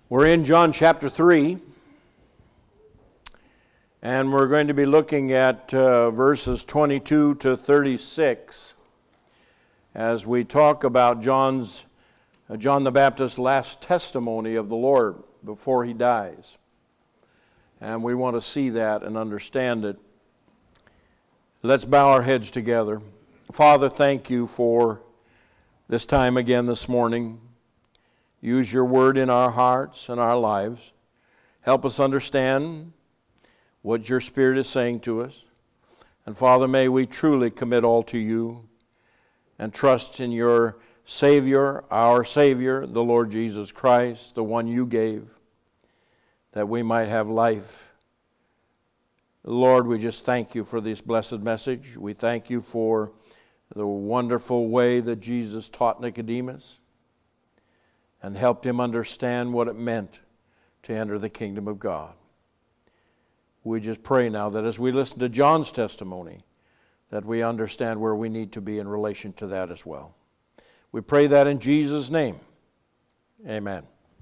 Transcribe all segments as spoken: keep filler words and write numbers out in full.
We're in John chapter three, and we're going to be looking at uh, verses twenty-two to thirty-six as we talk about John's, uh, John the Baptist's last testimony of the Lord before he dies. And we want to see that and understand it. Let's bow our heads together. Father, thank you for this time again this morning. Use your word in our hearts and our lives. Help us understand what your Spirit is saying to us. And Father, may we truly commit all to you and trust in your Savior, our Savior, the Lord Jesus Christ, the one you gave, that we might have life. Lord, we just thank you for this blessed message. We thank you for the wonderful way that Jesus taught Nicodemus and helped him understand what it meant to enter the kingdom of God. We just pray now that as we listen to John's testimony, that we understand where we need to be in relation to that as well. We pray that in Jesus' name. Amen.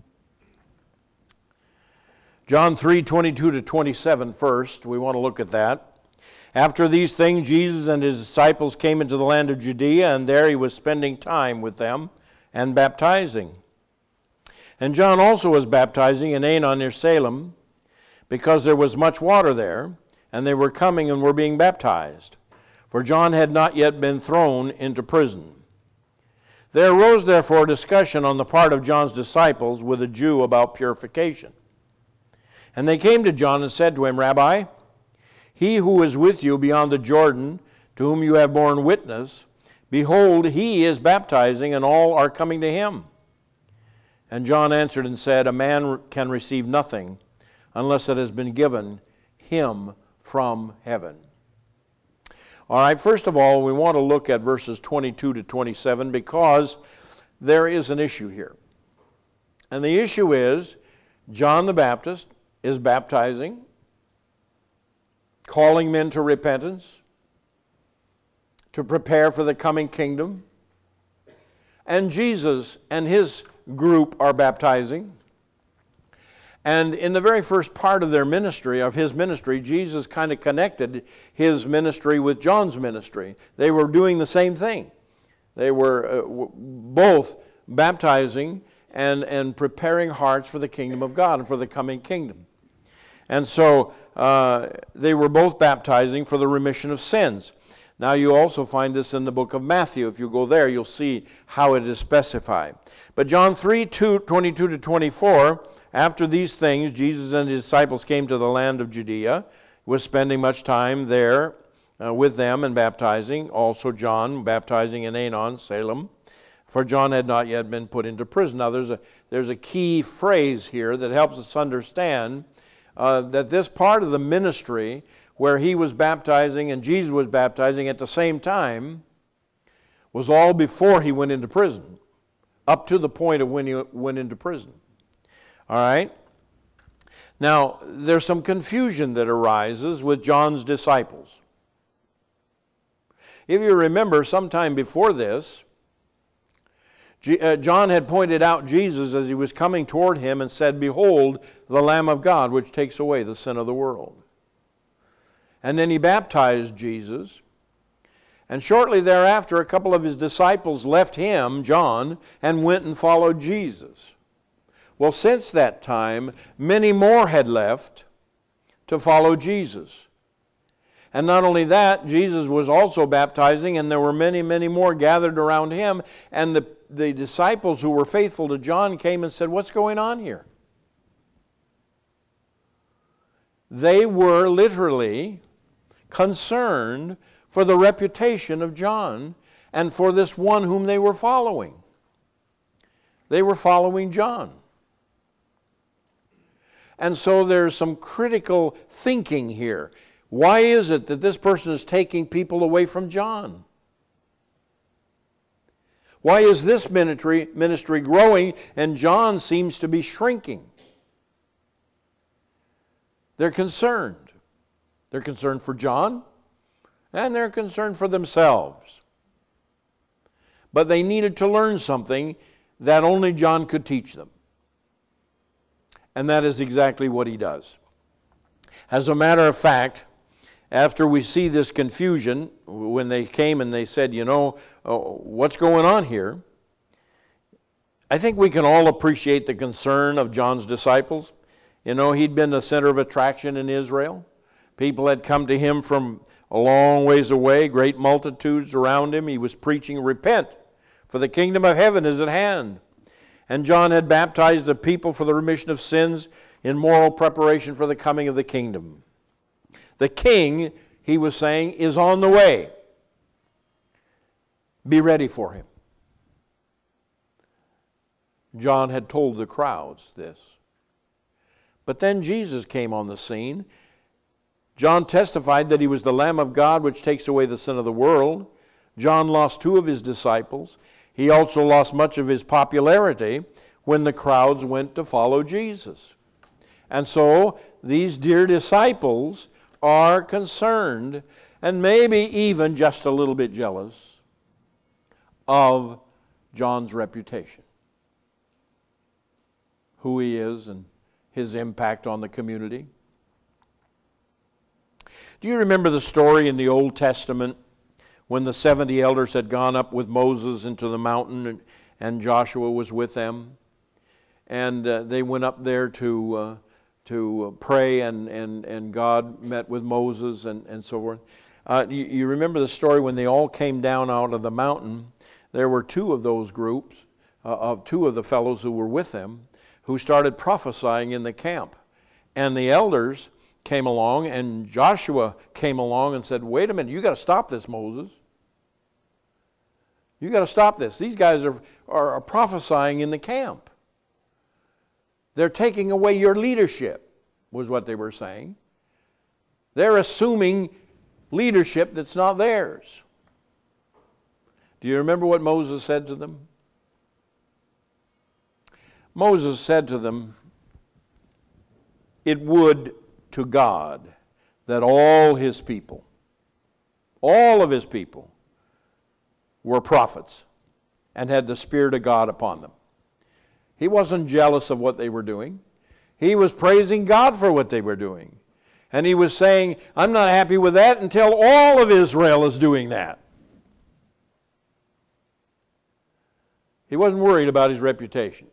John three, twenty-two to twenty-seven first, we want to look at that. After these things, Jesus and his disciples came into the land of Judea, and there he was spending time with them and baptizing. And John also was baptizing in Aenon near Salem, because there was much water there, and they were coming and were being baptized. For John had not yet been thrown into prison. There arose therefore a discussion on the part of John's disciples with a Jew about purification. And they came to John and said to him, Rabbi, he who is with you beyond the Jordan, to whom you have borne witness, behold, he is baptizing, and all are coming to him. And John answered and said, a man can receive nothing unless it has been given him from heaven. All right, first of all, we want to look at verses twenty-two to twenty-seven because there is an issue here. And the issue is John the Baptist is baptizing, calling men to repentance, to prepare for the coming kingdom. And Jesus and his group are baptizing. And in the very first part of their ministry, of his ministry, Jesus kind of connected his ministry with John's ministry. They were doing the same thing. They were uh, w- both baptizing and, and preparing hearts for the kingdom of God and for the coming kingdom. And so uh, they were both baptizing for the remission of sins. Now you also find this in the book of Matthew. If you go there, you'll see how it is specified. But John three, two, twenty-two to twenty-four, after these things, Jesus and his disciples came to the land of Judea, was spending much time there uh, with them and baptizing. Also John baptizing in Aenon, Salem, for John had not yet been put into prison. Now there's a, there's a key phrase here that helps us understand uh, that this part of the ministry where he was baptizing and Jesus was baptizing at the same time was all before he went into prison, up to the point of when he went into prison. All right? Now, there's some confusion that arises with John's disciples. If you remember, sometime before this, John had pointed out Jesus as he was coming toward him and said, behold, the Lamb of God, which takes away the sin of the world. And then he baptized Jesus. And shortly thereafter, a couple of his disciples left him, John, and went and followed Jesus. Well, since that time, many more had left to follow Jesus. And not only that, Jesus was also baptizing, and there were many, many more gathered around him. And the, the disciples who were faithful to John came and said, what's going on here? They were literally concerned for the reputation of John and for this one whom they were following. They were following John. And so there's some critical thinking here. Why is it that this person is taking people away from John? Why is this ministry, ministry growing and John seems to be shrinking? They're concerned. They're concerned for John, and they're concerned for themselves. But they needed to learn something that only John could teach them. And that is exactly what he does. As a matter of fact, after we see this confusion, when they came and they said, you know, oh, what's going on here? I think we can all appreciate the concern of John's disciples. You know, he'd been the center of attraction in Israel. People had come to him from a long ways away, great multitudes around him. He was preaching, repent, for the kingdom of heaven is at hand. And John had baptized the people for the remission of sins in moral preparation for the coming of the kingdom. The king, he was saying, is on the way. Be ready for him. John had told the crowds this. But then Jesus came on the scene. John testified that he was the Lamb of God which takes away the sin of the world. John lost two of his disciples. He also lost much of his popularity when the crowds went to follow Jesus. And so these dear disciples are concerned and maybe even just a little bit jealous of John's reputation, who he is and his impact on the community. Do you remember the story in the Old Testament when the seventy elders had gone up with Moses into the mountain and, and Joshua was with them? And uh, they went up there to uh, to pray, and, and, and God met with Moses and, and so forth. Uh, you, you remember the story when they all came down out of the mountain. There were two of those groups, uh, of two of the fellows who were with them, who started prophesying in the camp. And the elders came along, and Joshua came along and said, wait a minute, you got to stop this, Moses. You got to stop this. These guys are, are, are prophesying in the camp. They're taking away your leadership, was what they were saying. They're assuming leadership that's not theirs. Do you remember what Moses said to them? Moses said to them, it would to God that all his people, all of his people, were prophets and had the Spirit of God upon them. He wasn't jealous of what they were doing. He was praising God for what they were doing. And he was saying, I'm not happy with that until all of Israel is doing that. He wasn't worried about his reputation.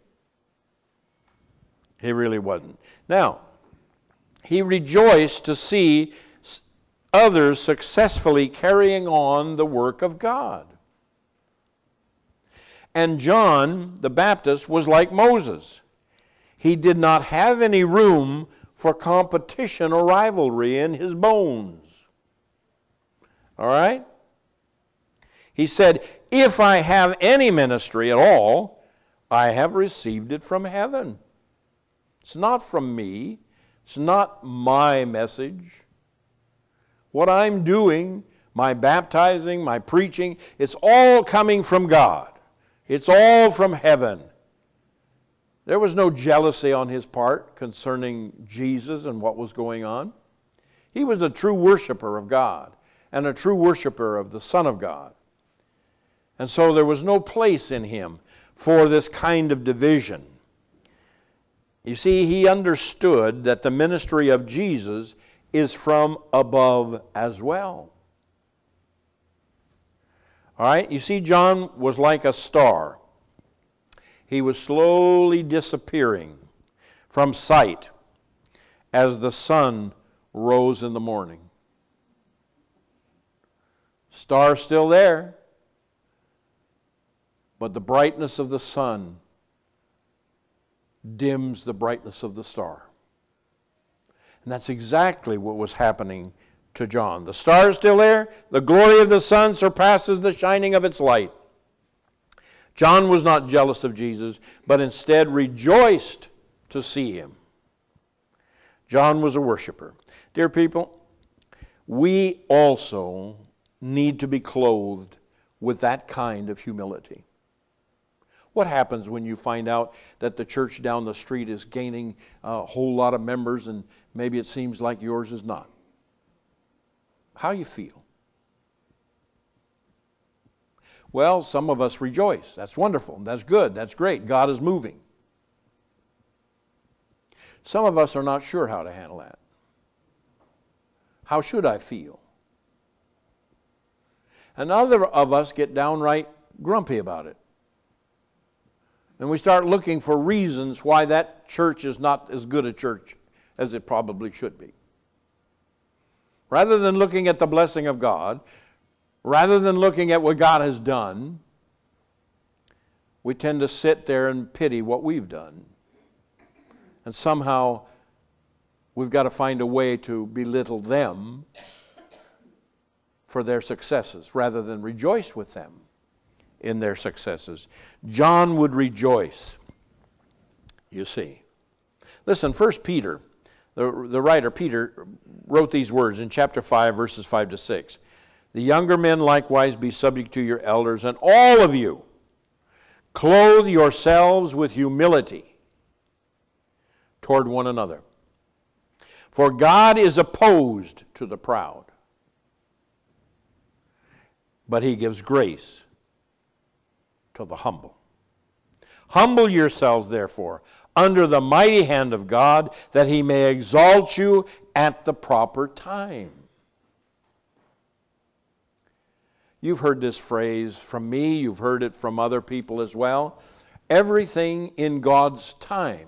He really wasn't. Now, he rejoiced to see others successfully carrying on the work of God. And John the Baptist was like Moses. He did not have any room for competition or rivalry in his bones. All right? He said, if I have any ministry at all, I have received it from heaven. It's not from me. It's not my message. What I'm doing, my baptizing, my preaching, it's all coming from God. It's all from heaven. There was no jealousy on his part concerning Jesus and what was going on. He was a true worshiper of God and a true worshiper of the Son of God. And so there was no place in him for this kind of division. You see, he understood that the ministry of Jesus is from above as well. All right, you see, John was like a star. He was slowly disappearing from sight as the sun rose in the morning. Star still there, but the brightness of the sun dims the brightness of the star. And that's exactly what was happening to John. The star is still there. The glory of the sun surpasses the shining of its light. John was not jealous of Jesus, but instead rejoiced to see him. John was a worshiper. Dear people, we also need to be clothed with that kind of humility. What happens when you find out that the church down the street is gaining a whole lot of members and maybe it seems like yours is not? How you feel? Well, some of us rejoice. That's wonderful. That's good. That's great. God is moving. Some of us are not sure how to handle that. How should I feel? And other of us get downright grumpy about it. And we start looking for reasons why that church is not as good a church as it probably should be. Rather than looking at the blessing of God, rather than looking at what God has done, we tend to sit there and pity what we've done. And somehow we've got to find a way to belittle them for their successes rather than rejoice with them in their successes. John would rejoice, you see. Listen, First Peter, the, the writer Peter wrote these words in chapter five, verses five to six. The younger men likewise be subject to your elders, and all of you clothe yourselves with humility toward one another. For God is opposed to the proud, but he gives grace to the humble. Humble yourselves, therefore, under the mighty hand of God, that he may exalt you at the proper time. You've heard this phrase from me, you've heard it from other people as well. Everything in God's time.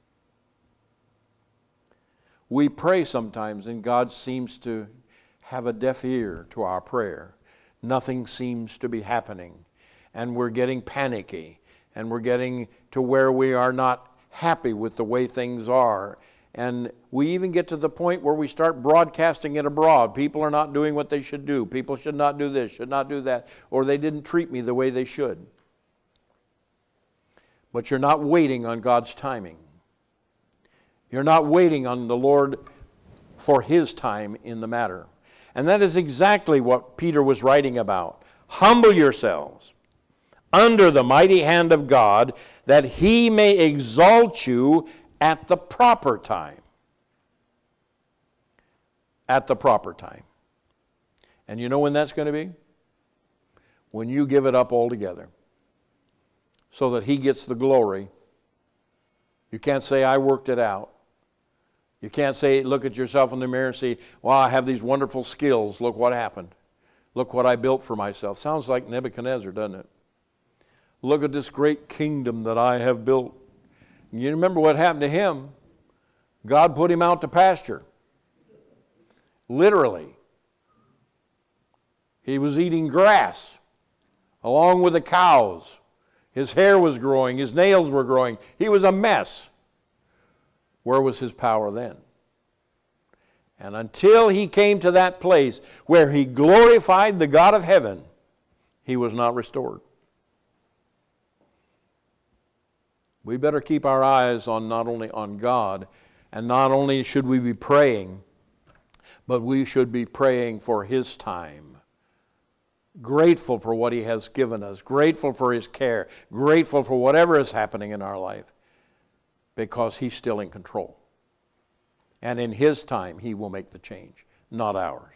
We pray sometimes and God seems to have a deaf ear to our prayer. Nothing seems to be happening. And we're getting panicky. And we're getting to where we are not happy with the way things are. And we even get to the point where we start broadcasting it abroad. People are not doing what they should do. People should not do this, should not do that. Or they didn't treat me the way they should. But you're not waiting on God's timing. You're not waiting on the Lord for his time in the matter. And that is exactly what Peter was writing about. Humble yourselves under the mighty hand of God, that he may exalt you at the proper time. At the proper time. And you know when that's going to be? When you give it up altogether. So that he gets the glory. You can't say, I worked it out. You can't say, look at yourself in the mirror and say, well, I have these wonderful skills. Look what happened. Look what I built for myself. Sounds like Nebuchadnezzar, doesn't it? Look at this great kingdom that I have built. You remember what happened to him? God put him out to pasture. Literally. He was eating grass along with the cows. His hair was growing. His nails were growing. He was a mess. Where was his power then? And until he came to that place where he glorified the God of heaven, he was not restored. We better keep our eyes on not only on God, and not only should we be praying, but we should be praying for his time. Grateful for what he has given us, grateful for his care, grateful for whatever is happening in our life, because he's still in control. And in his time, he will make the change, not ours.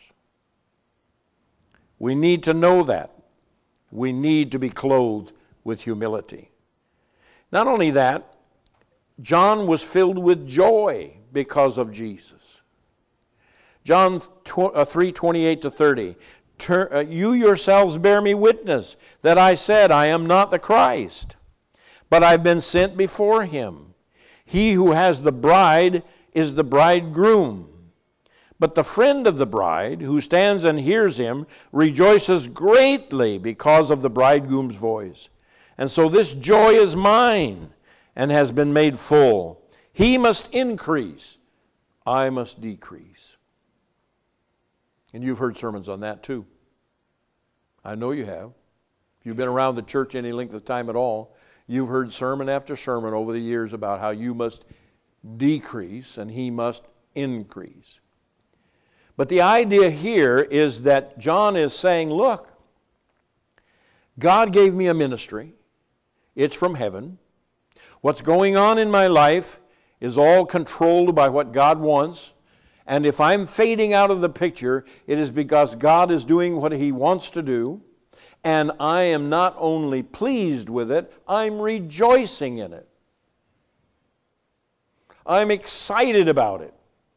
We need to know that. We need to be clothed with humility. Not only that, John was filled with joy because of Jesus. John three twenty-eight to thirty. You yourselves bear me witness that I said, I am not the Christ, but I've been sent before him. He who has the bride is the bridegroom. But the friend of the bride, who stands and hears him, rejoices greatly because of the bridegroom's voice. And so this joy is mine and has been made full. He must increase, I must decrease. And you've heard sermons on that too. I know you have. If you've been around the church any length of time at all, you've heard sermon after sermon over the years about how you must decrease and he must increase. But the idea here is that John is saying, look, God gave me a ministry. It's from heaven. What's going on in my life is all controlled by what God wants. And if I'm fading out of the picture, it is because God is doing what he wants to do. And I am not only pleased with it, I'm rejoicing in it. I'm excited about it.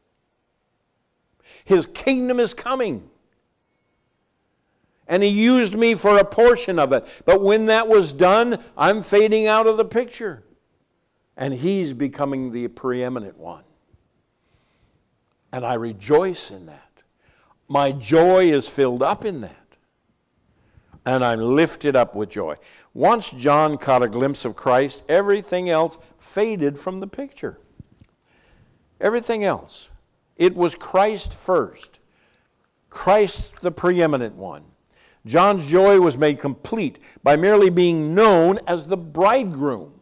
His kingdom is coming. And He used me for a portion of it. But when that was done, I'm fading out of the picture. And He's becoming the preeminent one. And I rejoice in that. My joy is filled up in that. And I'm lifted up with joy. Once John caught a glimpse of Christ, everything else faded from the picture. Everything else. It was Christ first. Christ the preeminent one. John's joy was made complete by merely being known as the bridegroom.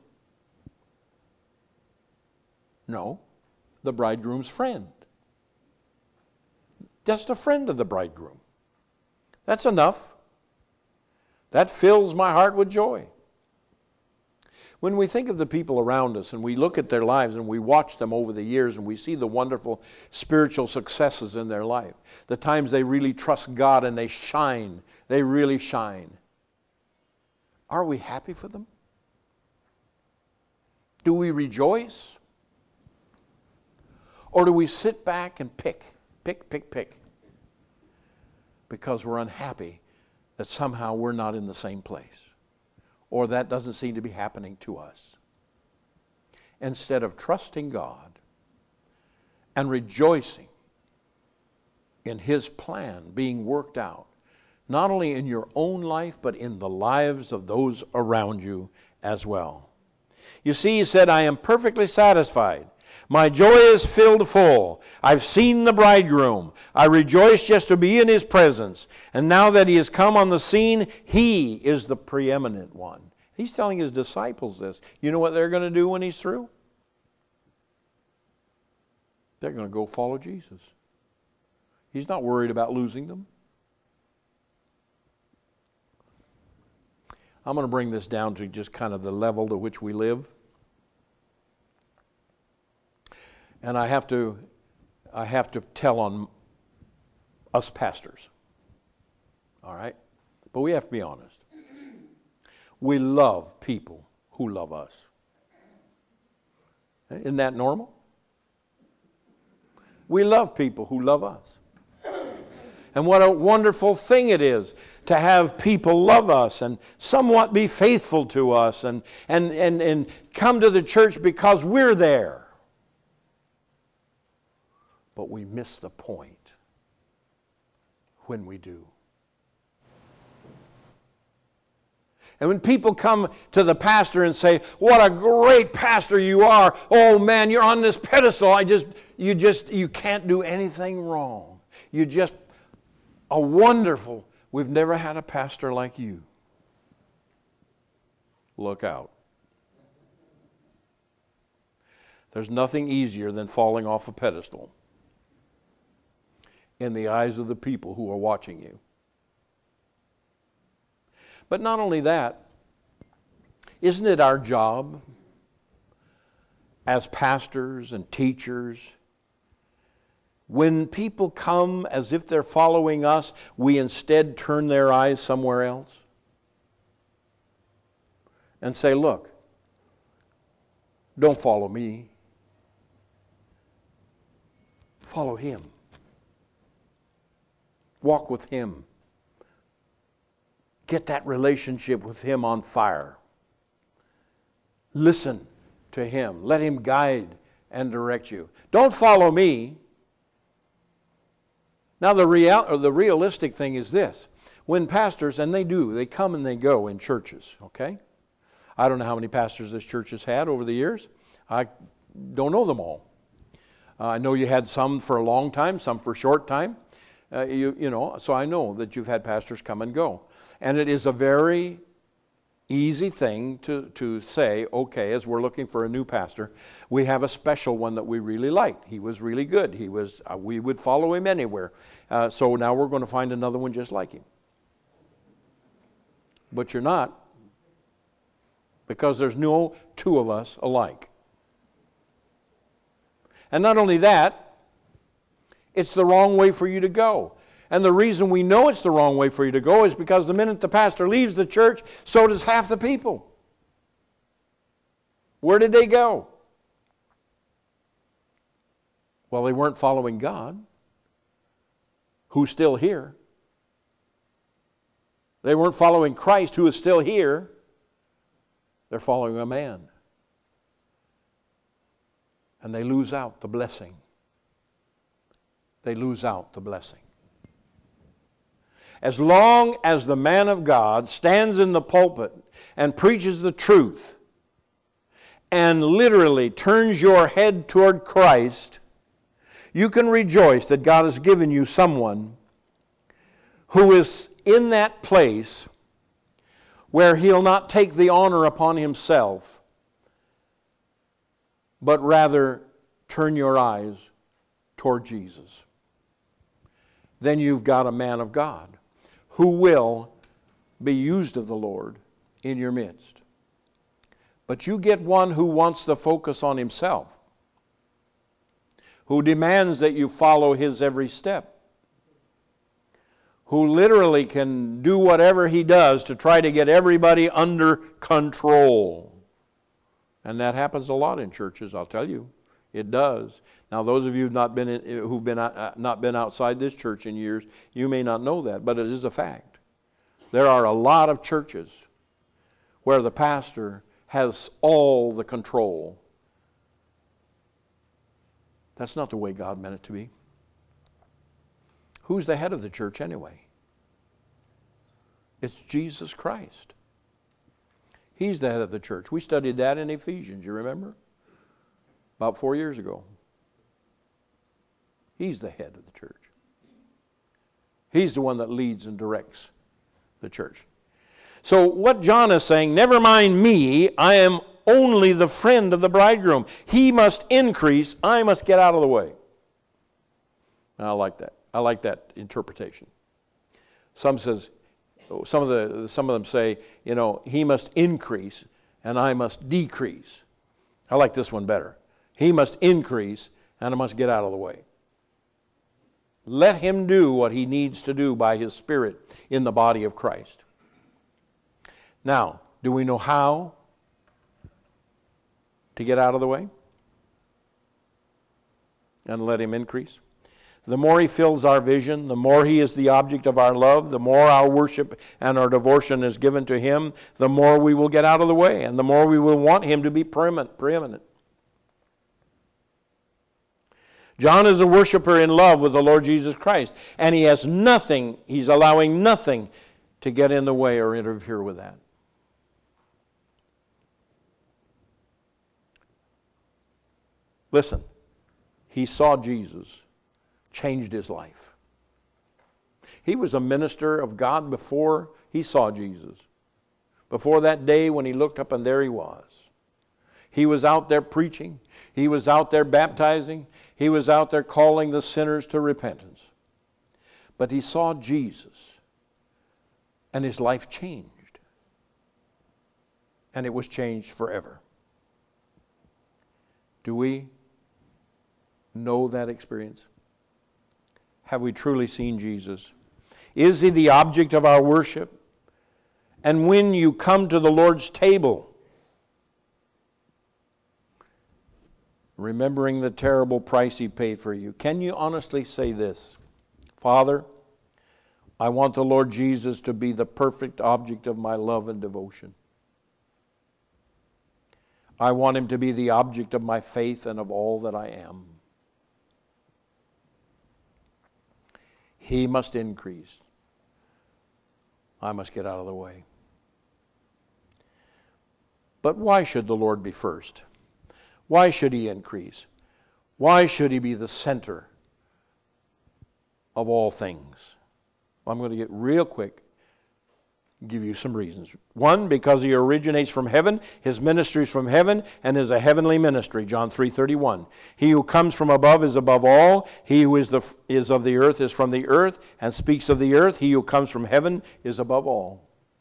No, the bridegroom's friend. Just a friend of the bridegroom. That's enough. That fills my heart with joy. When we think of the people around us and we look at their lives and we watch them over the years and we see the wonderful spiritual successes in their life, the times they really trust God and they shine, they really shine. Are we happy for them? Do we rejoice? Or do we sit back and pick, pick, pick, pick? Because we're unhappy that somehow we're not in the same place. Or that doesn't seem to be happening to us. Instead of trusting God and rejoicing in His plan being worked out, not only in your own life, but in the lives of those around you as well. You see, He said, I am perfectly satisfied. My joy is filled full. I've seen the bridegroom. I rejoice just to be in His presence. And now that He has come on the scene, He is the preeminent one. He's telling His disciples this. You know what they're going to do when He's through? They're going to go follow Jesus. He's not worried about losing them. I'm going to bring this down to just kind of the level to which we live. And I have to, I have to tell on us pastors. All right? But we have to be honest. We love people who love us. Isn't that normal? We love people who love us. And what a wonderful thing it is to have people love us and somewhat be faithful to us and, and, and, and come to the church because we're there. But we miss the point when we do. And when people come to the pastor and say, what a great pastor you are. Oh man, you're on this pedestal. I just, you just, you can't do anything wrong. You just a wonderful, we've never had a pastor like you. Look out. There's nothing easier than falling off a pedestal in the eyes of the people who are watching you. But not only that, isn't it our job as pastors and teachers, when people come as if they're following us, we instead turn their eyes somewhere else and say, look, don't follow me. Follow Him. Walk with Him. Get that relationship with Him on fire. Listen to Him. Let Him guide and direct you. Don't follow me. Now the real, or the realistic thing is this. When pastors, and they do, they come and they go in churches, okay? I don't know how many pastors this church has had over the years. I don't know them all. Uh, I know you had some for a long time, some for a short time. Uh, you, you know, so I know that you've had pastors come and go. And it is a very easy thing to, to say, okay, as we're looking for a new pastor, we have a special one that we really liked. He was really good. He was, uh, we would follow him anywhere. Uh, so now we're going to find another one just like him. But you're not, because there's no two of us alike. And not only that, it's the wrong way for you to go. And the reason we know it's the wrong way for you to go is because the minute the pastor leaves the church, so does half the people. Where did they go? Well, they weren't following God, who's still here. They weren't following Christ, who is still here. They're following a man. And they lose out the blessing. They lose out the blessing. As long as the man of God stands in the pulpit and preaches the truth and literally turns your head toward Christ, you can rejoice that God has given you someone who is in that place where he'll not take the honor upon himself, but rather turn your eyes toward Jesus. Then you've got a man of God who will be used of the Lord in your midst. But you get one who wants the focus on himself, who demands that you follow his every step, who literally can do whatever he does to try to get everybody under control. And that happens a lot in churches, I'll tell you. It does. Now, those of you who've not been in, who've been uh, not been outside this church in years, you may not know that, but it is a fact. There are a lot of churches where the pastor has all the control. That's not the way God meant it to be. Who's the head of the church anyway? It's Jesus Christ. He's the head of the church. We studied that in Ephesians, you remember? About four years ago. He's the head of the church. He's the one that leads and directs the church. So what John is saying, never mind me, I am only the friend of the bridegroom. He must increase, I must get out of the way. And I like that. I like that interpretation. Some says, some of the some of them say, you know, he must increase and I must decrease. I like this one better. He must increase and I must get out of the way. Let him do what he needs to do by his Spirit in the body of Christ. Now, do we know how to get out of the way and let him increase? The more he fills our vision, the more he is the object of our love, the more our worship and our devotion is given to him, the more we will get out of the way and the more we will want him to be preeminent. John is a worshiper in love with the Lord Jesus Christ, and he has nothing, he's allowing nothing to get in the way or interfere with that. Listen, he saw Jesus, changed his life. He was a minister of God before he saw Jesus. Before that day when he looked up and there he was. He was out there preaching. He was out there baptizing. He was out there calling the sinners to repentance. But he saw Jesus and his life changed. And it was changed forever. Do we know that experience? Have we truly seen Jesus? Is he the object of our worship? And when you come to the Lord's table, remembering the terrible price he paid for you, can you honestly say this? Father, I want the Lord Jesus to be the perfect object of my love and devotion. I want him to be the object of my faith and of all that I am. He must increase. I must get out of the way. But why should the Lord be first? Why should he increase? Why should he be the center of all things? Well, I'm going to get real quick, give you some reasons. One, because he originates from heaven, his ministry is from heaven, and is a heavenly ministry, John three thirty-one. He who comes from above is above all. He who is, the, is of the earth is from the earth, and speaks of the earth. He who comes from heaven is above all.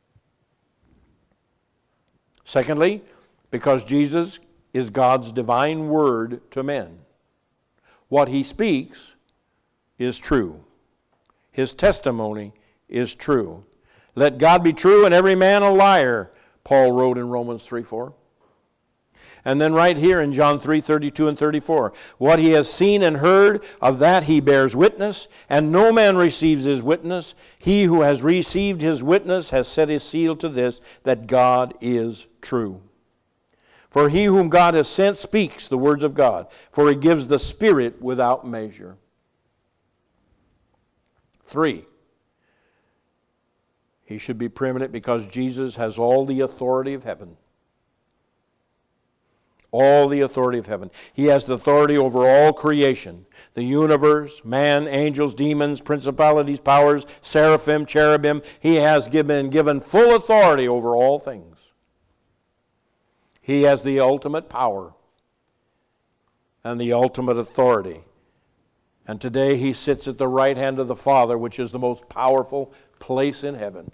Secondly, because Jesus is God's divine word to men. What he speaks is true. His testimony is true. Let God be true and every man a liar, Paul wrote in Romans three four. And then right here in John three, thirty-two and thirty-four, what he has seen and heard, of that he bears witness, and no man receives his witness. He who has received his witness has set his seal to this, that God is true. For he whom God has sent speaks the words of God, for he gives the Spirit without measure. Three, he should be preeminent because Jesus has all the authority of heaven. All the authority of heaven. He has the authority over all creation. The universe, man, angels, demons, principalities, powers, seraphim, cherubim. He has been given full authority over all things. He has the ultimate power and the ultimate authority. And today he sits at the right hand of the Father, which is the most powerful place in heaven.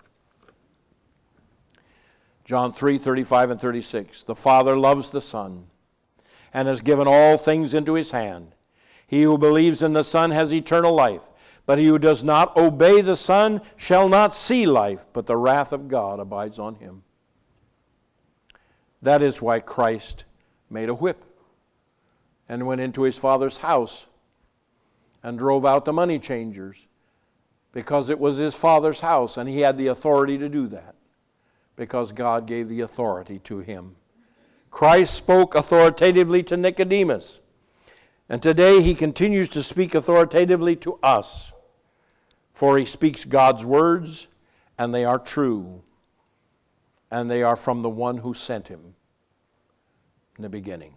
John three, thirty-five and thirty-six. The Father loves the Son and has given all things into his hand. He who believes in the Son has eternal life, but he who does not obey the Son shall not see life, but the wrath of God abides on him. That is why Christ made a whip and went into his Father's house and drove out the money changers, because it was his Father's house and he had the authority to do that, because God gave the authority to him. Christ spoke authoritatively to Nicodemus, and today he continues to speak authoritatively to us, for he speaks God's words, and they are true, and they are from the one who sent him in the beginning.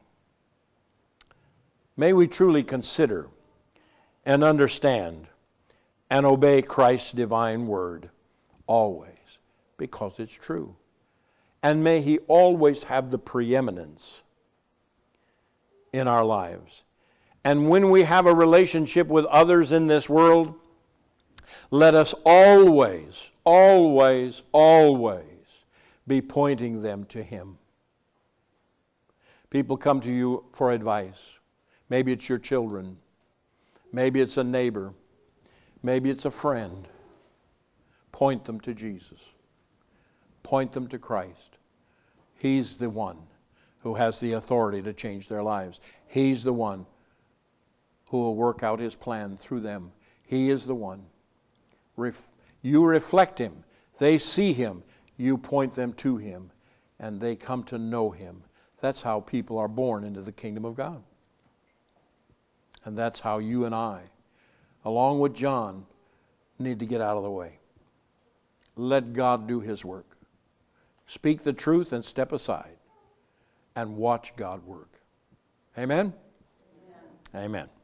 May we truly consider and understand and obey Christ's divine word always, because it's true. And may he always have the preeminence in our lives. And when we have a relationship with others in this world, let us always, always, always be pointing them to him. People come to you for advice. Maybe it's your children. Maybe it's a neighbor. Maybe it's a friend. Point them to Jesus. Point them to Christ. He's the one who has the authority to change their lives. He's the one who will work out his plan through them. He is the one. Ref- you reflect him. They see him. You point them to him. And they come to know him. That's how people are born into the kingdom of God. And that's how you and I, along with John, need to get out of the way. Let God do his work. Speak the truth and step aside and watch God work. Amen? Amen. Amen.